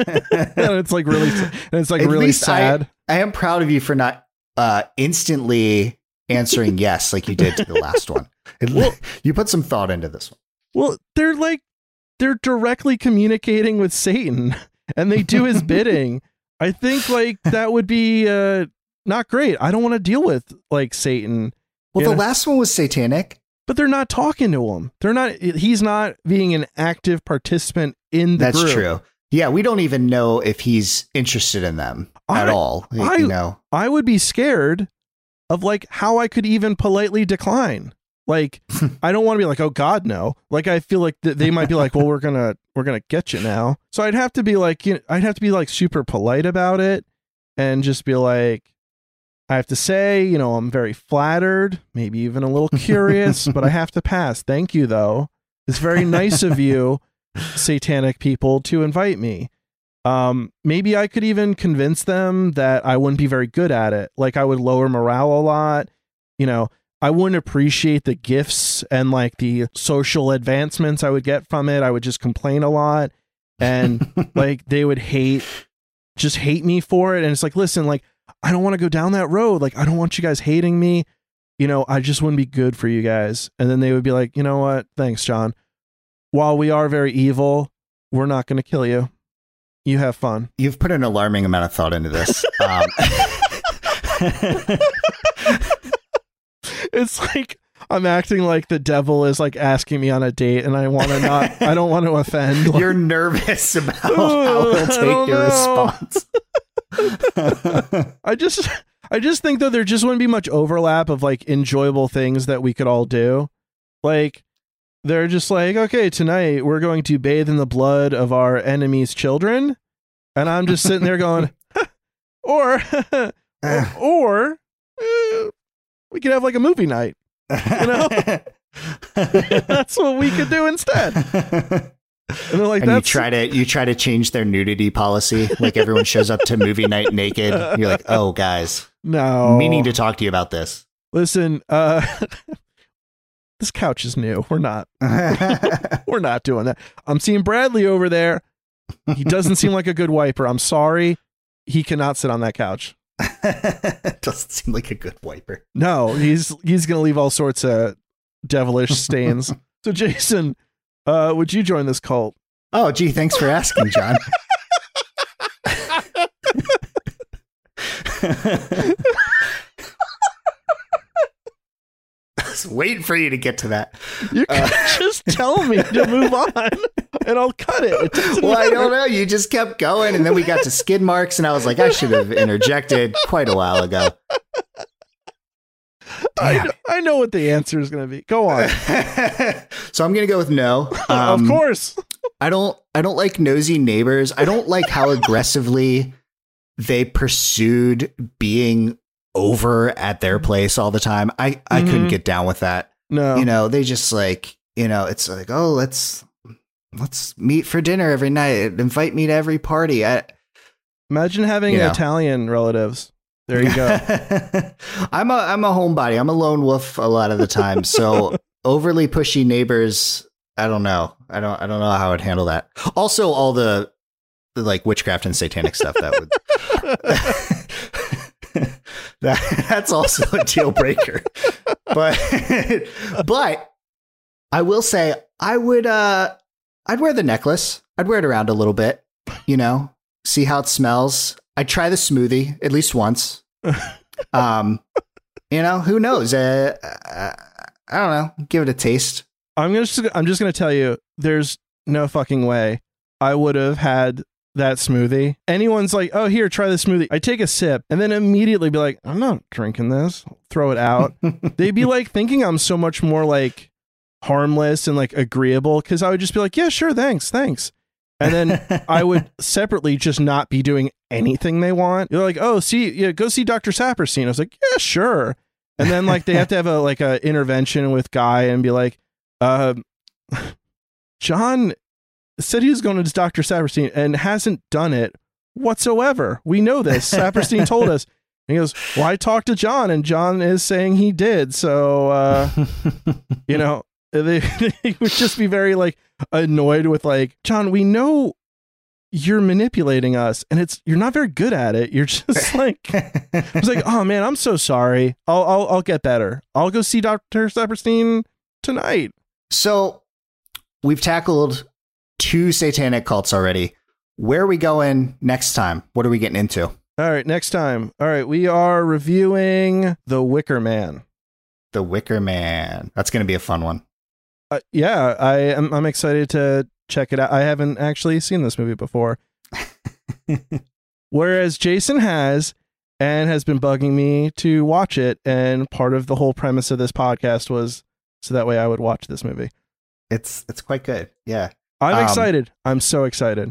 it's like really and it's like at really sad. I, I am proud of you for not uh, instantly answering yes like you did to the last one. It, well, you put some thought into this one. Well, they're like they're directly communicating with Satan and they do his bidding. I think like that would be uh not great. I don't want to deal with like Satan. Well, the know? last one was satanic, but they're not talking to him. They're not he's not being an active participant in the That's group. true. Yeah, we don't even know if he's interested in them I, at all. You, I, you know, I would be scared of like how I could even politely decline. Like, I don't want to be like, oh God, no. Like, I feel like th- they might be like, well, we're gonna we're gonna get you now. So I'd have to be like, you know, I'd have to be like super polite about it, and just be like, I have to say, you know, I'm very flattered, maybe even a little curious, but I have to pass. Thank you, though. It's very nice of you, satanic people, to invite me. Um, maybe I could even convince them that I wouldn't be very good at it. Like I would lower morale a lot. You know, I wouldn't appreciate the gifts and like the social advancements I would get from it. I would just complain a lot, and like they would hate, just hate me for it. And it's like, listen, like, I don't want to go down that road. Like, I don't want you guys hating me. You know, I just wouldn't be good for you guys. And then they would be like, you know what? Thanks, John. While we are very evil, we're not going to kill you. You have fun. You've put an alarming amount of thought into this. Um, It's like I'm acting like the devil is like asking me on a date, and I want to not. I don't want to offend. You're nervous about how he'll take your response. I just, I just think though there just wouldn't be much overlap of like enjoyable things that we could all do. Like they're just like, okay, tonight we're going to bathe in the blood of our enemies' children, and I'm just sitting there going, or, or, or uh, we could have like a movie night. You know, that's what we could do instead. And they're like, and that's... you try to you try to change their nudity policy. Like everyone shows up to movie night naked. You're like, oh, guys, no, we need to talk to you about this. Listen, uh, this couch is new. We're not, we're not doing that. I'm seeing Bradley over there. He doesn't seem like a good wiper. I'm sorry, he cannot sit on that couch. Doesn't seem like a good wiper. No, he's he's gonna leave all sorts of devilish stains. So, Jason, uh, would you join this cult? Oh, gee, thanks for asking, John. I was waiting for you to get to that. You can uh, just tell me to move on, and I'll cut it. It well, matter. I don't know. You just kept going, and then we got to skid marks, and I was like, I should have interjected quite a while ago. I know, I know what the answer is going to be. Go on. So I'm going to go with no. Um, of course. I don't. I don't like nosy neighbors. I don't like how aggressively they pursued being over at their place all the time. I, I mm-hmm. couldn't get down with that. No, you know, they just like, you know, it's like, oh, let's let's meet for dinner every night. Invite me to every party. I imagine having you know. Italian relatives. There you go. I'm a I'm a homebody. I'm a lone wolf a lot of the time. So overly pushy neighbors, I don't know. I don't I don't know how I'd handle that. Also, all the, the like witchcraft and satanic stuff that would that that's also a deal breaker. But but I will say I would uh I'd wear the necklace. I'd wear it around a little bit, you know, see how it smells. I'd try the smoothie at least once. Um, you know, who knows? Uh, uh, I don't know. Give it a taste. I'm just I'm just gonna tell you, there's no fucking way I would have had that smoothie. Anyone's like, oh, here, try the smoothie. I take a sip and then immediately be like, I'm not drinking this. Throw it out. They'd be like thinking I'm so much more like harmless and like agreeable, because I would just be like, yeah, sure, thanks, thanks. And then I would separately just not be doing anything they want. You're like, oh, see, yeah, go see Doctor Saperstein. I was like, yeah, sure. And then like they have to have a like a intervention with Guy and be like, uh, John said he was going to Doctor Saperstein and hasn't done it whatsoever. We know this. Saperstein told us. And he goes, well, I talked to John and John is saying he did. So, uh, you know, they, they would just be very like annoyed with like, John, we know you're manipulating us and it's, you're not very good at it. You're just like, I was like, oh man, I'm so sorry. I'll, I'll, I'll get better. I'll go see Doctor Saperstein tonight. So we've tackled two satanic cults already. Where are we going next time? What are we getting into? All right, next time. All right, we are reviewing The Wicker Man. The Wicker Man. That's going to be a fun one. Uh, yeah, I am. I'm excited to check it out. I haven't actually seen this movie before. Whereas Jason has and has been bugging me to watch it. And part of the whole premise of this podcast was so that way I would watch this movie. It's it's quite good. Yeah. I'm um, excited. I'm so excited.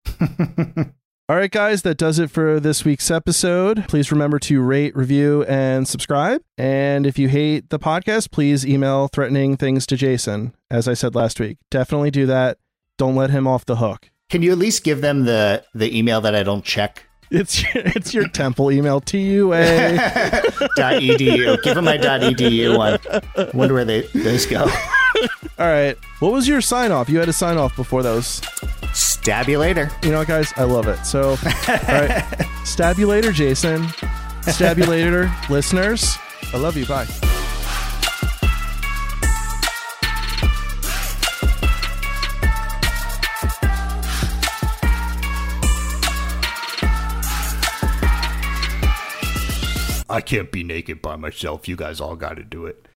All right, guys, that does it for this week's episode. Please remember to rate, review, and subscribe. And if you hate the podcast, please email threatening things to Jason. As I said last week, definitely do that. Don't let him off the hook. Can you at least give them the, the email that I don't check? It's your, it's your temple email, T U A dot E D U. Give them my dot E D U one. Wonder where they, those go. All right. What was your sign off? You had to sign off before those. Stab you later. You know what, guys? I love it. So, all right. Stab you later, Jason. Stab you later, listeners. I love you. Bye. I can't be naked by myself. You guys all got to do it.